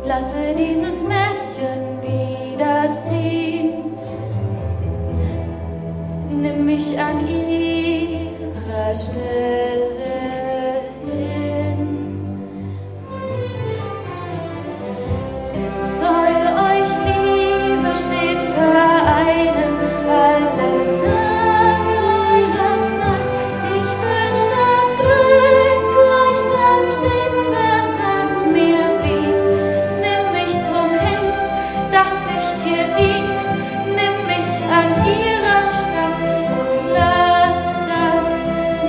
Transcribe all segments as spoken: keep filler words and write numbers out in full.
lasse dieses Mädchen wiederziehen. Nimm mich an ihrer Stelle hin. Es soll euch Liebe stets vereinen, alle Tage eurer Zeit. Ich wünsch das Glück euch, das stets versagt mir blieb. Nimm mich drum hin, dass ich dir dien. Nimm mich an ihrer Stadt und lass das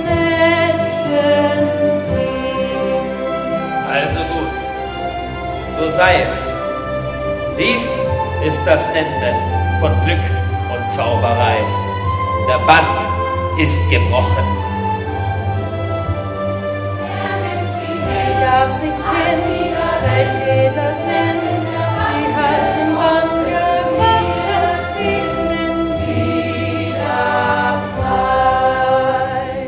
Mädchen ziehen. Also gut, so sei es. Dies ist das Ende von Glück und Zauberei. Der Bann ist gebrochen. Sie gab sich hin, welch edler Sinn, sie hat den Bann gebrochen, ich bin wieder frei.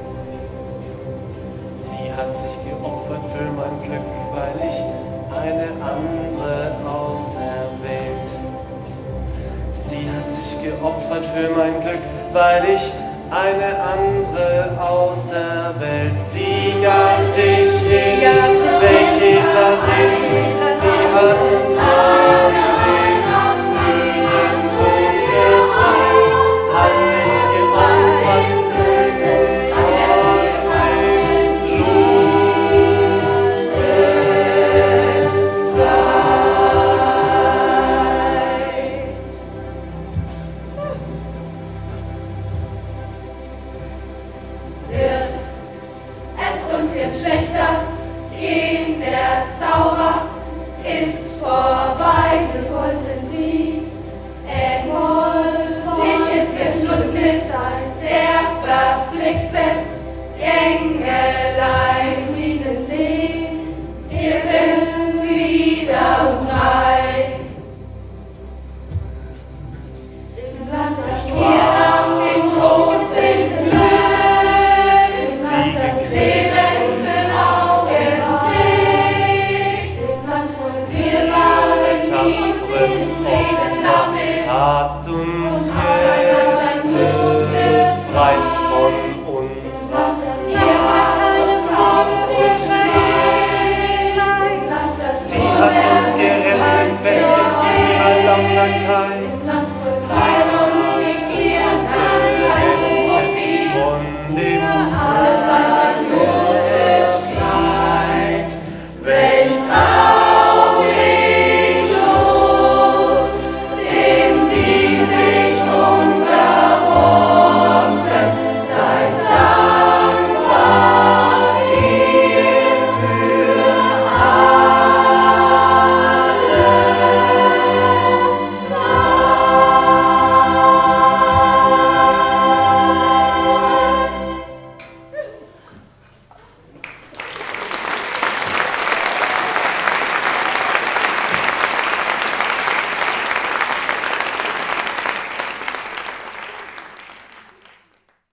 Sie hat sich geopfert für mein Glück, weil ich eine andere auserwählt. Sie hat sich geopfert für mein Glück, weil ich eine andere auserwählt. Sie gab sich hin, gab sich welch hin, edler Sinn, sie hat uns vorgelegt, wie Jesus geschehen, hat sich geopfert, trotzdem Lust Wird es uns jetzt schlechter gehen, der Zauber ist vorbei, wir wollten Lied, endlich ist jetzt Schluss mit der verflixten Gängelei.